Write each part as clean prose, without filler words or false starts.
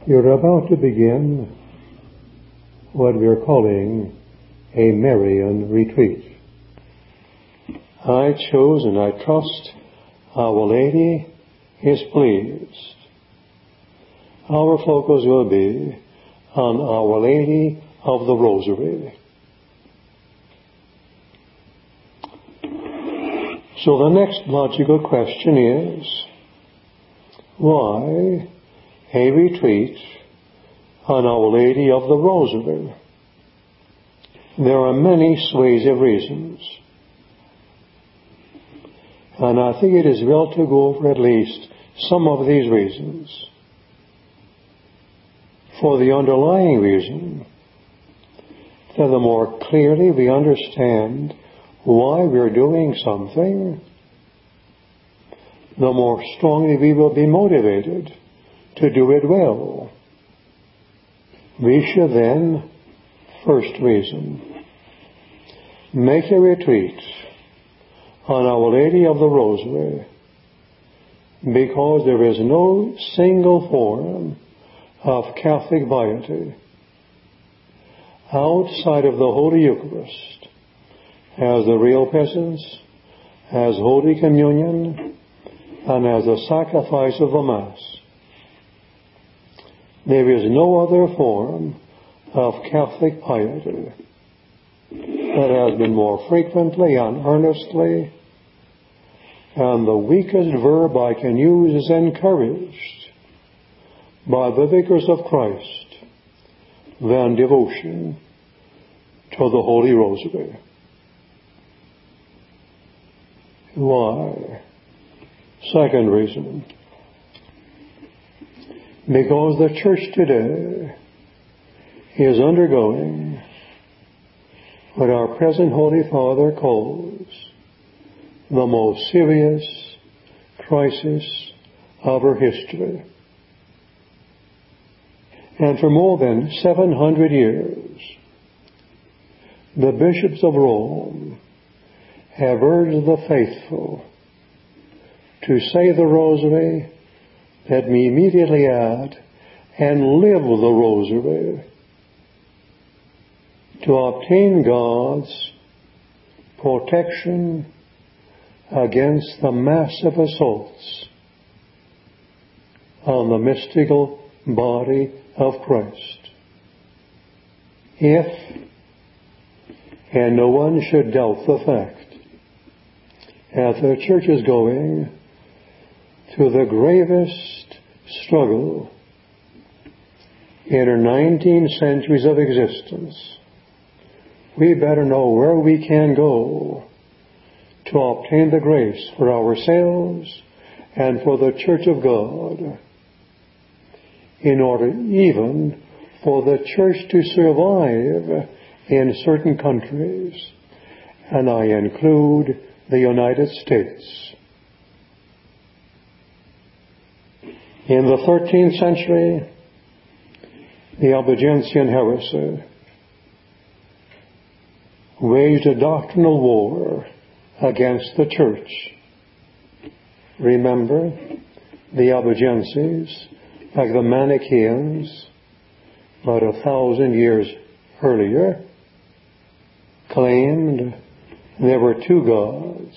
You're about to begin what we're calling a Marian retreat. I chose and I trust Our Lady is pleased. Our focus will be on Our Lady of the Rosary. So the next logical question is, why a retreat on Our Lady of the Rosary? There are many suasive reasons. And I think it is well to go over at least some of these reasons. For the underlying reason, that the more clearly we understand why we're doing something, the more strongly we will be motivated to do it well. We should then, first reason, make a retreat on Our Lady of the Rosary because there is no single form of Catholic piety outside of the Holy Eucharist as the real presence, as Holy Communion, and as the sacrifice of the Mass. There is no other form of Catholic piety that has been more frequently and earnestly, and the weakest verb I can use is encouraged by the vicars of Christ, than devotion to the Holy Rosary. Why? Second reason. Because the Church today is undergoing what our present Holy Father calls the most serious crisis of her history. And for more than 700 years, the bishops of Rome have urged the faithful to say the Rosary, let me immediately add, and live the Rosary, to obtain God's protection against the massive assaults on the mystical body of Christ. If, and no one should doubt the fact, that the Church is going through the gravest struggle in her 19 centuries of existence, we better know where we can go to obtain the grace for ourselves and for the Church of God, in order even for the Church to survive in certain countries, and I include the United States. In the 13th century, the Albigensian heresy waged a doctrinal war against the Church. Remember, the Albigenses, like the Manichaeans, about 1,000 years earlier, claimed there were two gods.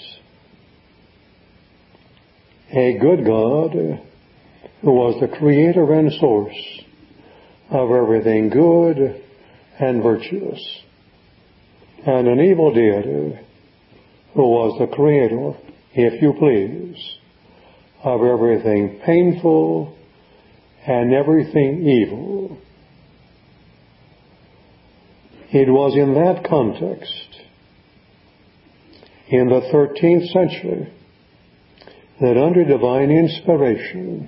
A good God, who was the creator and source of everything good and virtuous, and an evil deity, who was the creator, if you please, of everything painful and everything evil. It was in that context, in the 13th century, that under divine inspiration,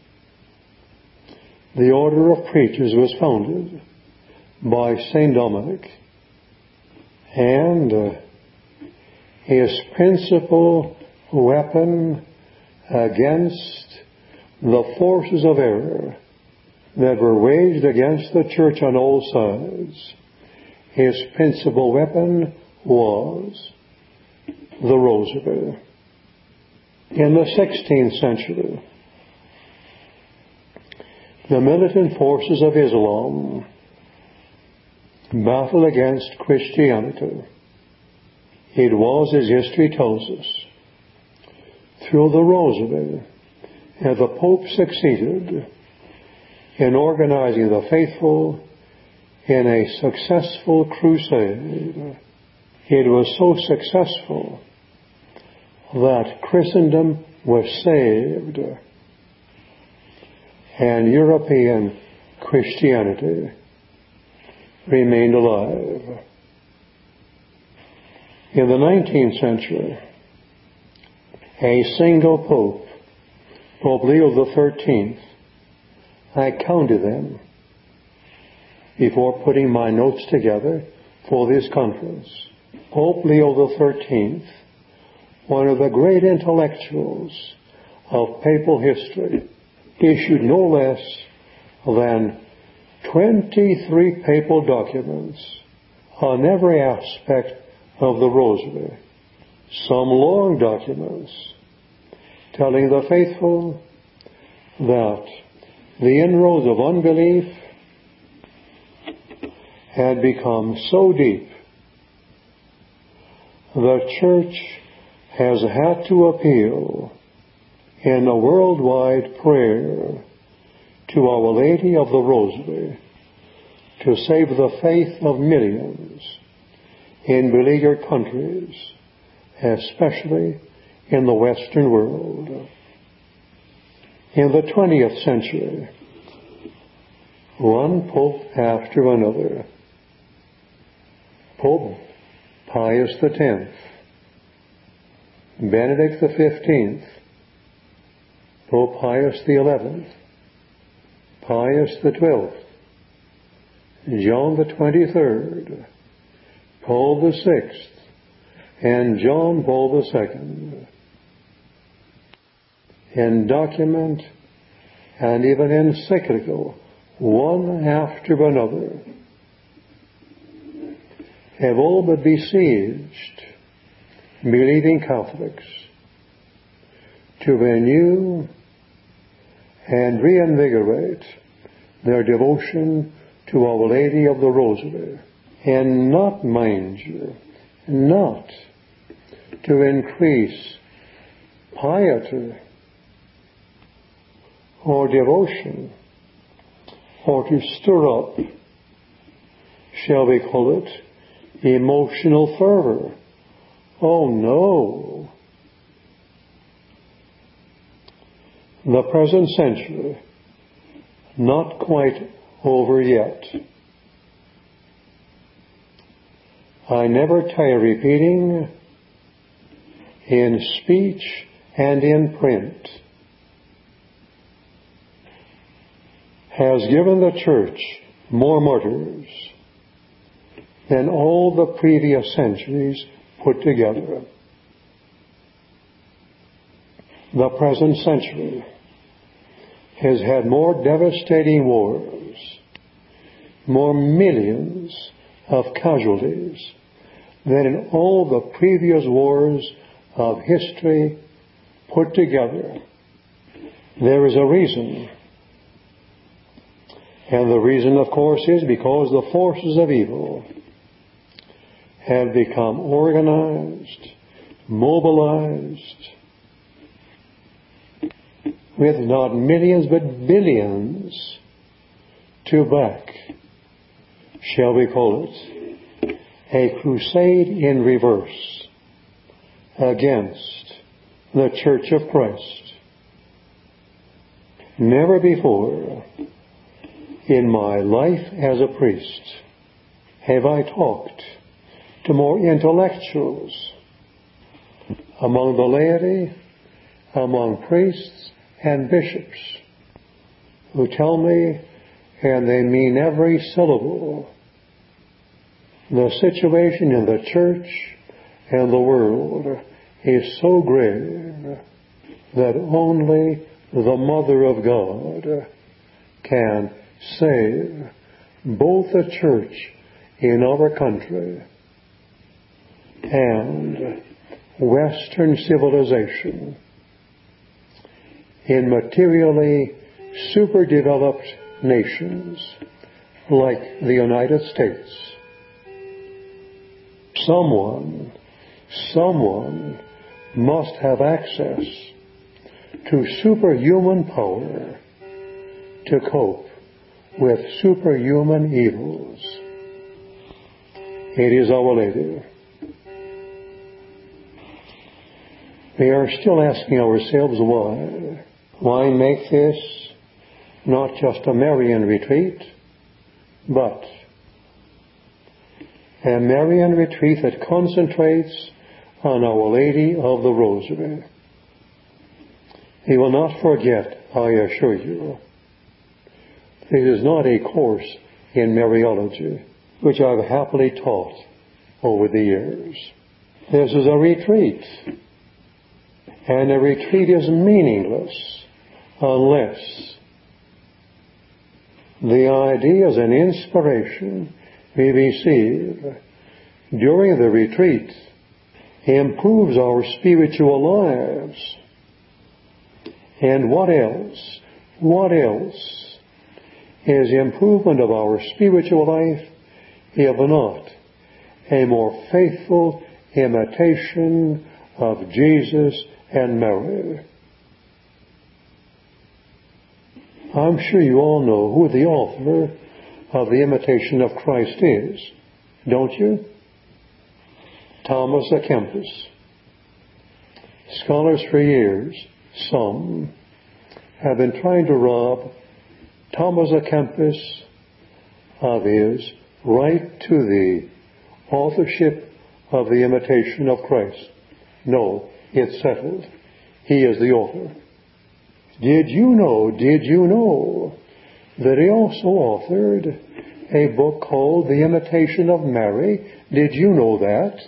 the order of preachers was founded by Saint Dominic, and his principal weapon against the forces of error that were waged against the Church on all sides, his principal weapon was the Rosary. In the 16th century, The militant forces of Islam battled against Christianity. It was, as history tells us, through the Rosary that the Pope succeeded in organizing the faithful in a successful crusade. It was so successful that Christendom was saved and European Christianity remained alive. In the 19th century, a single Pope, Pope Leo XIII, I counted them before putting my notes together for this conference. Pope Leo XIII, one of the great intellectuals of papal history, issued no less than 23 papal documents on every aspect of the Rosary. Some long documents telling the faithful that the inroads of unbelief had become so deep the Church has had to appeal in a worldwide prayer to Our Lady of the Rosary to save the faith of millions in beleaguered countries, especially in the Western world. In the 20th century, one pope after another, Pope Pius X, Benedict XV, Pope Pius XI, Pius XII, John XXIII, Paul VI, and John Paul II, in document and even encyclical, one after another, have all but besieged believing Catholics to renew and reinvigorate their devotion to Our Lady of the Rosary, and not, mind you, not to increase piety or devotion or to stir up, shall we call it, emotional fervor. Oh no! The present century, not quite over yet. I never tire repeating, in speech and in print, has given the Church more martyrs than all the previous centuries put together. The present century has had more devastating wars, more millions of casualties than in all the previous wars of history put together. There is a reason. And the reason, of course, is because the forces of evil have become organized, mobilized, with not millions but billions to back, shall we call it, a crusade in reverse against the Church of Christ. Never before in my life as a priest have I talked to more intellectuals among the laity, among priests and bishops, who tell me, and they mean every syllable, the situation in the church and the world is so grave that only the Mother of God can save both the church in our country and Western civilization in materially superdeveloped nations like the United States. Someone must have access to superhuman power to cope with superhuman evils. It is Our Lady. We are still asking ourselves why. Why make this not just a Marian retreat, but a Marian retreat that concentrates on Our Lady of the Rosary? We will not forget, I assure you. This is not a course in Mariology, which I've happily taught over the years. This is a retreat. And a retreat is meaningless unless the ideas and inspiration we receive during the retreat improves our spiritual lives. And what else is improvement of our spiritual life if not a more faithful imitation of Jesus and Mary? I'm sure you all know who the author of the Imitation of Christ is, don't you? Thomas à Kempis. Scholars for years, some, have been trying to rob Thomas à Kempis of his right to the authorship of the Imitation of Christ. No, it's settled. He is the author. Did you know that he also authored a book called The Imitation of Mary? Did you know that?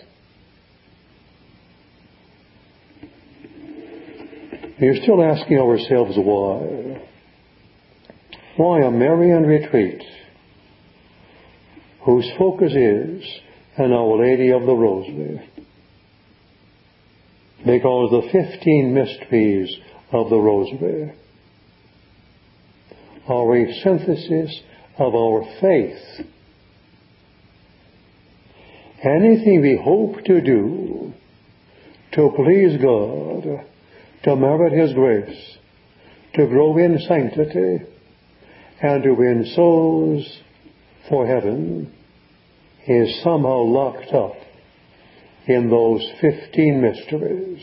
We're still asking ourselves why. Why a Marian retreat whose focus is on Our Lady of the Rosary? Because the 15 mysteries of the Rosary are a synthesis of our faith. Anything we hope to do to please God, to merit His grace, to grow in sanctity, and to win souls for heaven is somehow locked up in those 15 mysteries.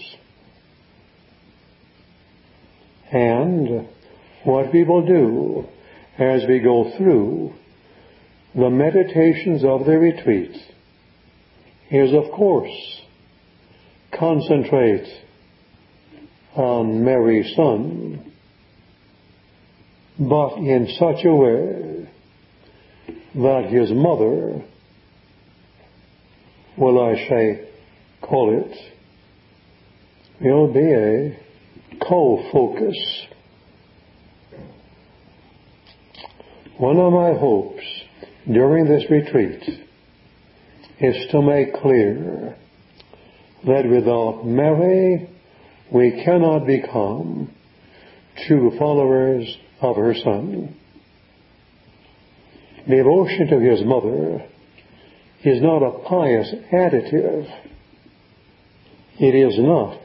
And what we will do as we go through the meditations of the retreat is, of course, concentrate on Mary's Son, but in such a way that His mother, will be a co-focus. One of my hopes during this retreat is to make clear that without Mary we cannot become true followers of her Son. Devotion to His mother is not a pious additive. It is not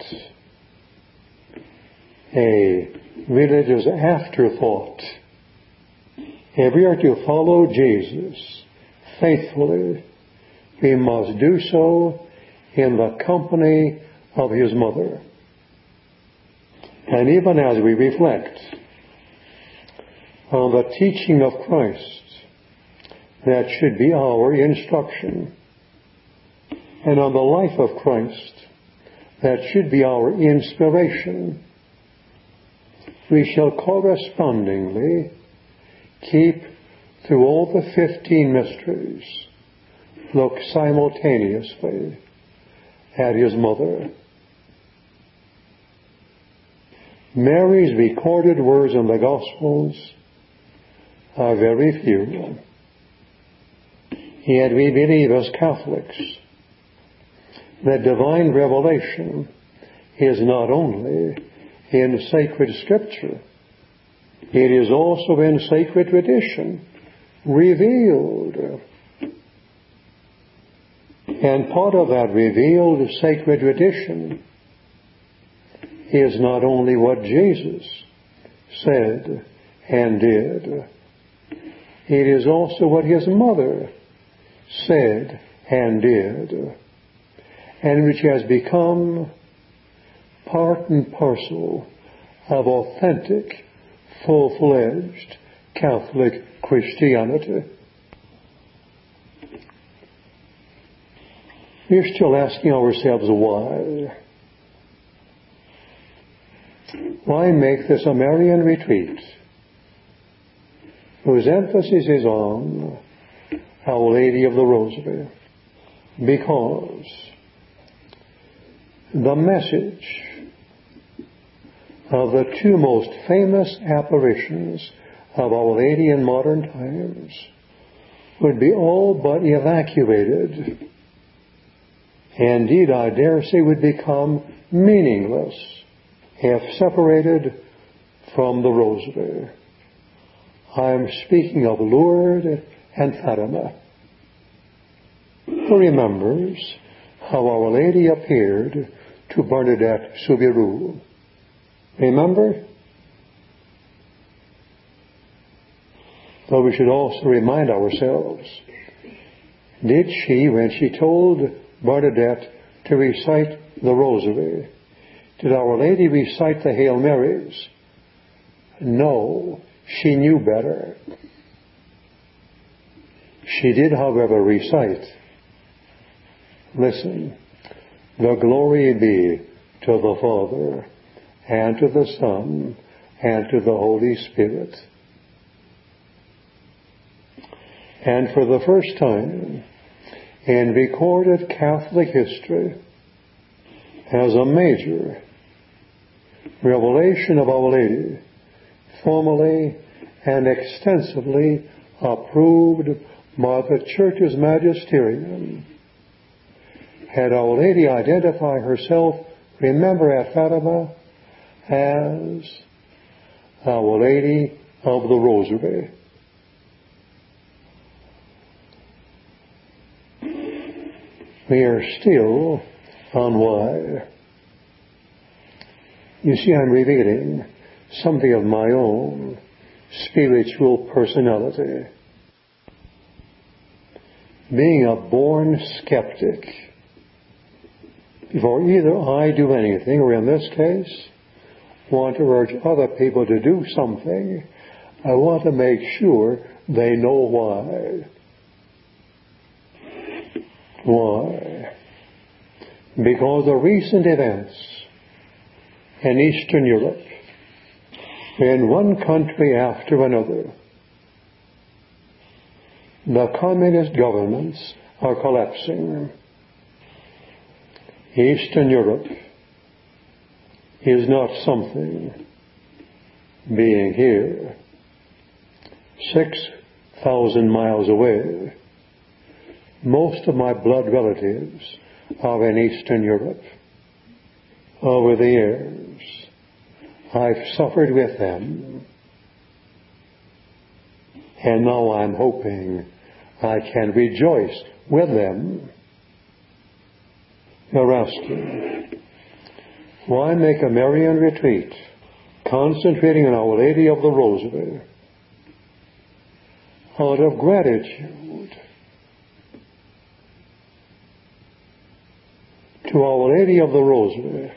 a religious afterthought. If we are to follow Jesus faithfully, we must do so in the company of His mother. And even as we reflect on the teaching of Christ, that should be our instruction, and on the life of Christ, that should be our inspiration, we shall correspondingly keep through all the 15 mysteries, look simultaneously at His mother. Mary's recorded words in the Gospels are very few. Yet we believe as Catholics that divine revelation is not only in sacred Scripture, It is also in sacred tradition revealed. And part of that revealed sacred tradition is not only what Jesus said and did, it is also what his mother said and did, and which has become part and parcel of authentic, full-fledged Catholic Christianity. We're still asking ourselves why. Why make this a Marian retreat whose emphasis is on Our Lady of the Rosary? Because the message of the two most famous apparitions of Our Lady in modern times would be all but evacuated. Indeed, I dare say would become meaningless if separated from the Rosary. I am speaking of Lourdes and Fatima. Who remembers how Our Lady appeared to Bernadette Soubirous? Remember? But we should also remind ourselves, did she, when she told Bernadette to recite the Rosary, did Our Lady recite the Hail Marys? No, she knew better. She did, however, recite, listen, the glory be to the Father, and to the Son, and to the Holy Spirit. And for the first time in recorded Catholic history, as a major revelation of Our Lady, formally and extensively approved by the Church's magisterium, had Our Lady identify herself, remember at Fatima, as Our Lady of the Rosary. We are still on why. You see, I'm revealing something of my own spiritual personality. Being a born skeptic, before either I do anything, or in this case, want to urge other people to do something, I want to make sure they know why. Why? Because the recent events in Eastern Europe, in one country after another, the communist governments are collapsing. Eastern Europe is not something being here 6,000 miles away. Most of my blood relatives are in Eastern Europe. Over the years, I've suffered with them. And now I'm hoping I can rejoice with them. You're asking, why make a Marian retreat concentrating on Our Lady of the Rosary? Out of gratitude to Our Lady of the Rosary.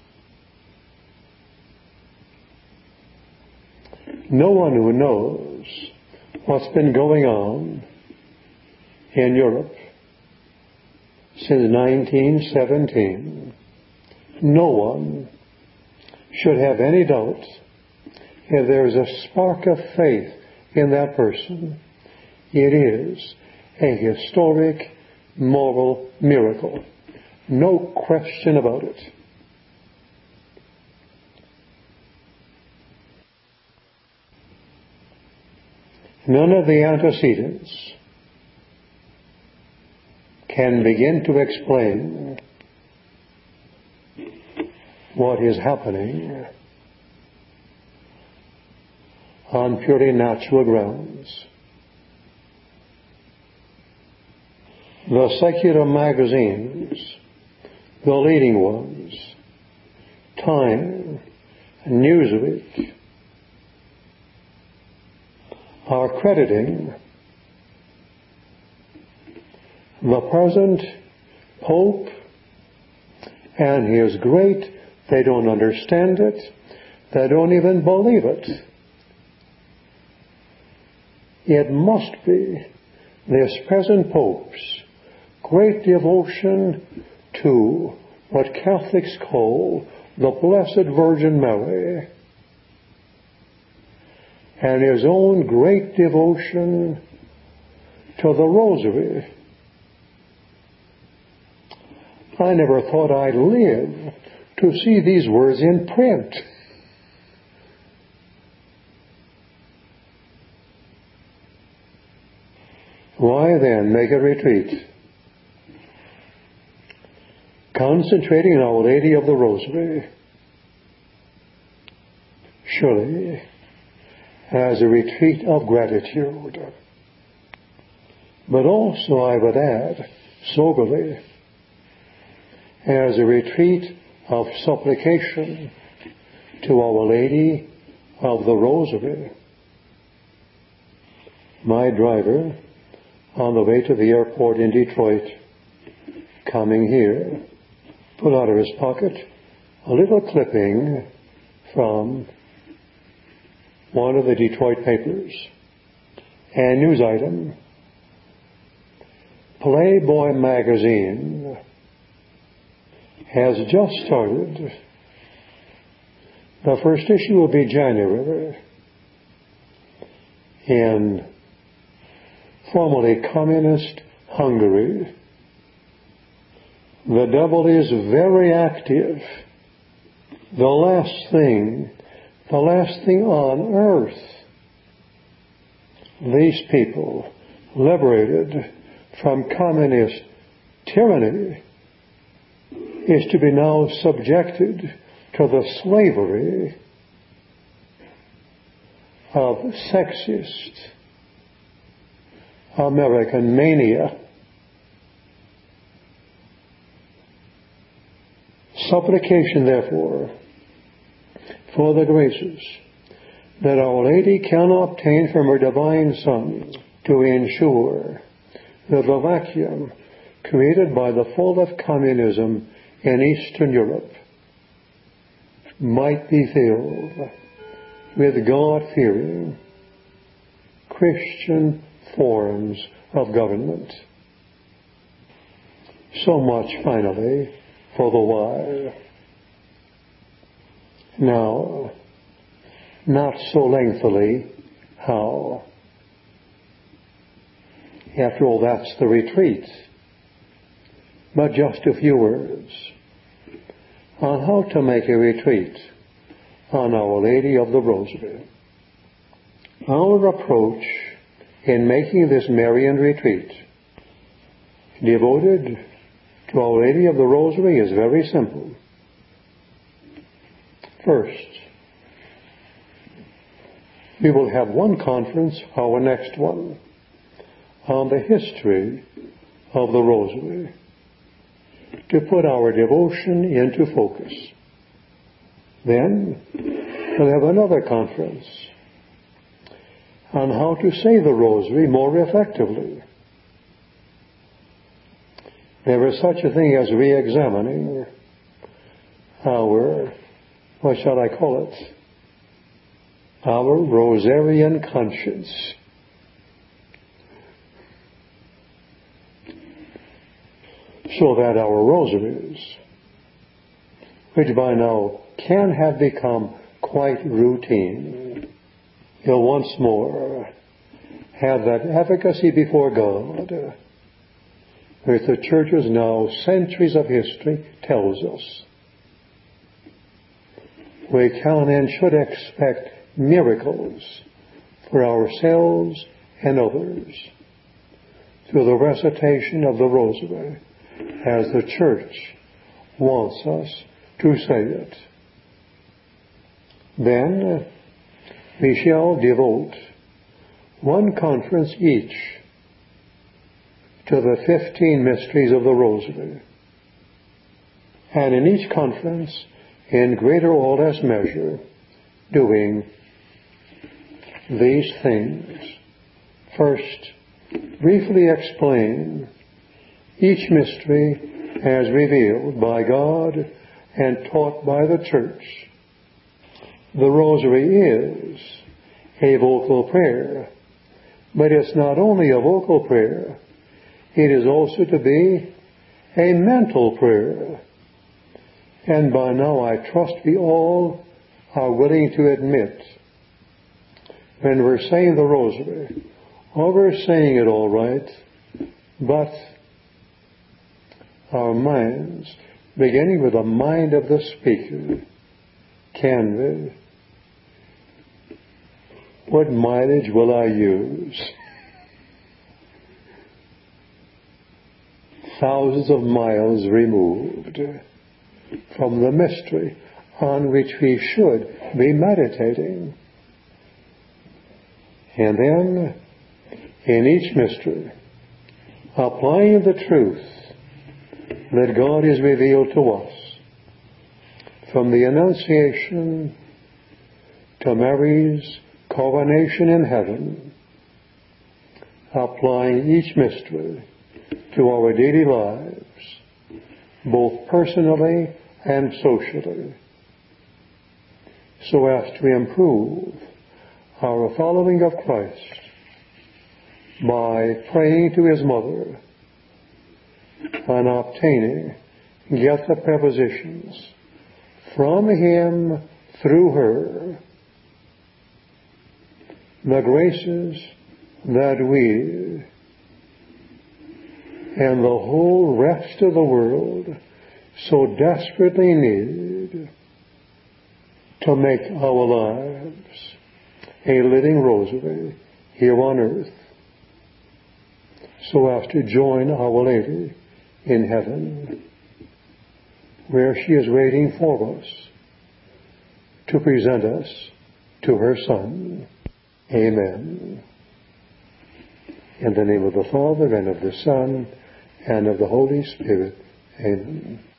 No one who knows what's been going on in Europe since 1917, no one should have any doubt if there's a spark of faith in that person, it is a historic moral miracle. No question about it. None of the antecedents can begin to explain what is happening. on purely natural grounds. The secular magazines, the leading ones, Time, Newsweek, are crediting the present Pope and his great, they don't understand it, they don't even believe it. It must be this present Pope's great devotion to what Catholics call the Blessed Virgin Mary, and his own great devotion to the Rosary. I never thought I'd live to see these words in print. Why then make a retreat? Concentrating on Our Lady of the Rosary, surely as a retreat of gratitude, but also, I would add, soberly, as a retreat of supplication to Our Lady of the Rosary. My driver, on the way to the airport in Detroit, coming here, put out of his pocket a little clipping from one of the Detroit papers, a news item. Playboy magazine has just started. The first issue will be January in formerly communist Hungary. The devil is very active. The last thing on earth, these people liberated from communist tyranny is to be now subjected to the slavery of sexist American mania. Supplication, therefore, for the graces that Our Lady can obtain from her Divine Son to ensure that the vacuum created by the fall of communism in Eastern Europe might be filled with God-fearing Christian forms of government. So much, finally, for the why. Now, not so lengthily, how? After all, that's the retreat. But just a few words on how to make a retreat on Our Lady of the Rosary. Our approach in making this Marian retreat devoted to Our Lady of the Rosary is very simple. First, we will have one conference, our next one, on the history of the Rosary, to put our devotion into focus. Then we'll have another conference on how to say the Rosary more effectively. There is such a thing as re-examining our, what shall I call it, our Rosarian conscience. So that our rosaries, which by now can have become quite routine, will once more have that efficacy before God, which the Church's now centuries of history tells us. We can and should expect miracles for ourselves and others through the recitation of the Rosary, as the Church wants us to say it. Then we shall devote one conference each to the 15 mysteries of the Rosary. And in each conference, in greater or less measure, doing these things. First, briefly explain each mystery as revealed by God and taught by the Church. The Rosary is a vocal prayer, but it's not only a vocal prayer, it is also to be a mental prayer. And by now I trust we all are willing to admit when we're saying the Rosary, or we're saying it all right, but our minds, beginning with the mind of the speaker, can we? What mileage will I use? Thousands of miles removed from the mystery on which we should be meditating. And then, in each mystery, applying the truth that God has revealed to us, from the Annunciation to Mary's coronation in heaven, applying each mystery to our daily lives, both personally and socially, so as to improve our following of Christ by praying to His Mother and obtaining, get the prepositions from Him through her, the graces that we and the whole rest of the world so desperately need to make our lives a living rosary here on earth, so as to join Our Lady in heaven, where she is waiting for us to present us to her Son. Amen. In the name of the Father, and of the Son, and of the Holy Spirit. Amen.